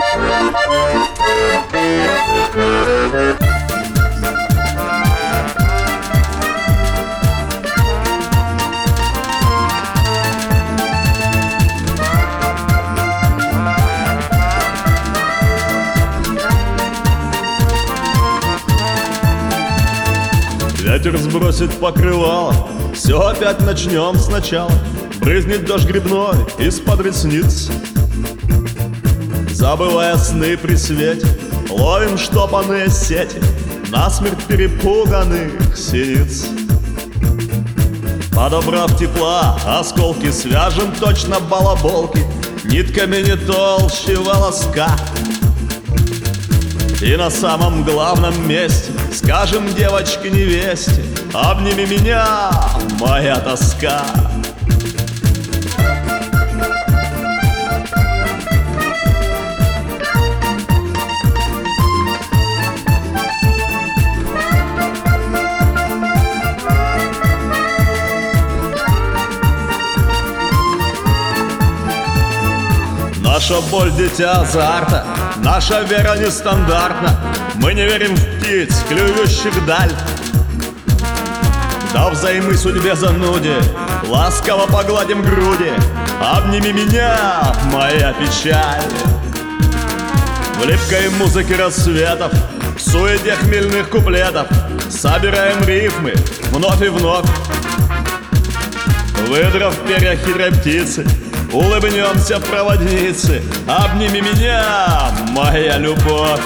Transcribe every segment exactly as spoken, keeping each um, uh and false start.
Ветер сбросит покрывало, все опять начнем сначала. Брызнет дождь грибной из-под ресниц. Забывая сны при свете, ловим штопанные сети насмерть перепуганных синиц. Подобрав тепла, осколки свяжем точно балаболки нитками не толще волоска. И на самом главном месте скажем девочке-невесте: обними меня, моя тоска. Наша боль — дитя азарта, наша вера нестандартна. Мы не верим в птиц, клюющих даль. Да взаймы судьбе зануде, ласково погладим груди. Обними меня, моя печаль. В липкой музыке рассветов, в суете хмельных куплетов собираем рифмы вновь и вновь. Выдрав перья хитрой птицы, улыбнемся проводнице. Обними меня, моя любовь.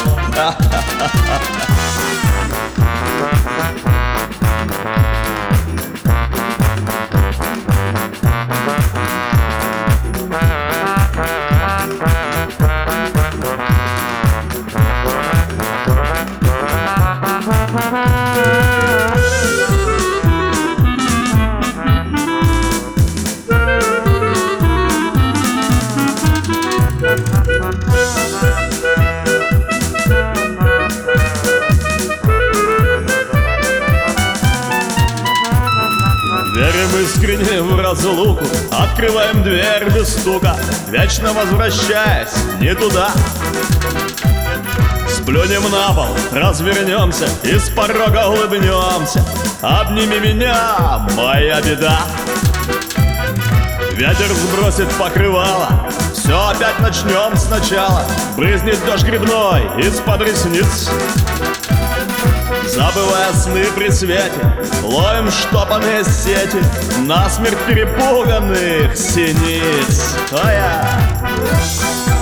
Верим искренне в разлуку, открываем дверь без стука, вечно возвращаясь не туда. Сплюнем на пол, развернемся и с порога улыбнемся. Обними меня, моя беда. Ветер сбросит покрывало, все опять начнем сначала. Брызнет дождь грибной из-под ресниц. Забывая сны при свете, ловим штопанные сети насмерть перепуганных синиц. О, я!